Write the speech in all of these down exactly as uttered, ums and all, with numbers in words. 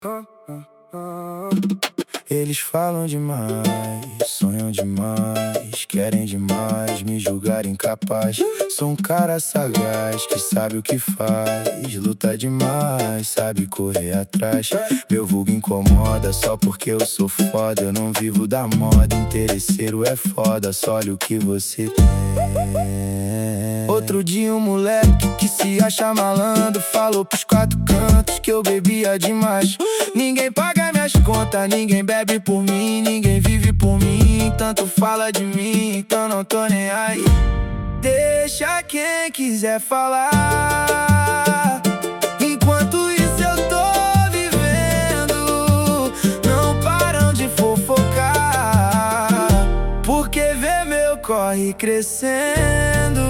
Eles falam demais, sonham demais, querem demais me julgar incapaz. Sou um cara sagaz que sabe o que faz, luta demais, sabe correr atrás. Meu vulgo incomoda só porque eu sou foda. Eu não vivo da moda, interesseiro é foda, só olha o que você tem. Outro dia um moleque que se acha malandro falou pros quatro cantos que eu bebia demais. Ninguém paga minhas contas, ninguém bebe por mim, ninguém vive por mim. Tanto fala de mim, então não tô nem aí. Deixa quem quiser falar, enquanto isso eu tô vivendo. Não param de fofocar, porque vê meu corre crescendo.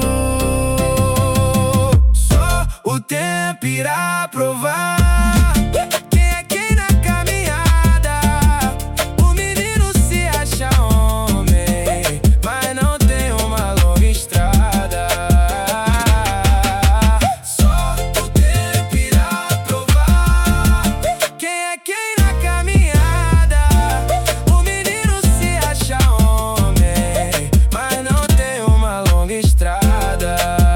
Só o tempo irá provar quem é quem na caminhada. O menino se acha homem, mas não tem uma longa estrada. Só o tempo irá provar quem é quem na caminhada. O menino se acha homem, mas não tem uma longa estrada.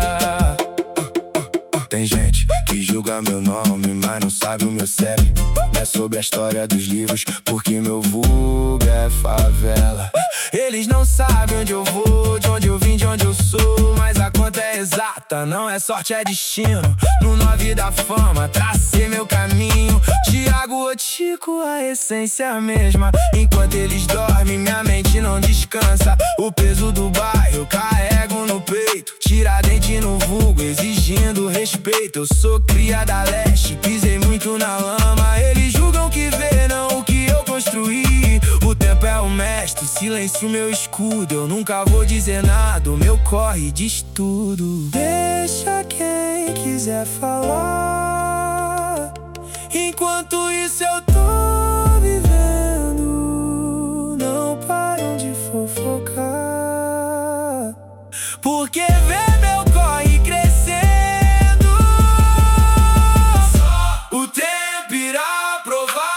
Tem gente que julga meu nome, mas não sabe o meu C E P. Não é sobre a história dos livros, porque meu vulgo é favela. Eles não sabem onde eu vou, de onde eu vim, de onde eu sou. Mas a conta é exata, não é sorte, é destino. No nove da fama, tracei meu caminho. Thiago ou Tico, a essência é a mesma. Enquanto eles dormem, minha mente não descansa. O peso do bairro carrego no peito. Tiradentes no vulgo, exigindo respeito. Eu sou cria da leste, pisei muito na lama. Eles julgam que vê, não o que eu construí. O tempo é o mestre, silêncio meu escudo. Eu nunca vou dizer nada, o meu corre diz tudo. Deixa quem quiser falar, enquanto isso eu tô vivendo. Não param de fofocar, porque vê meu corre crescendo. Só o tempo irá provar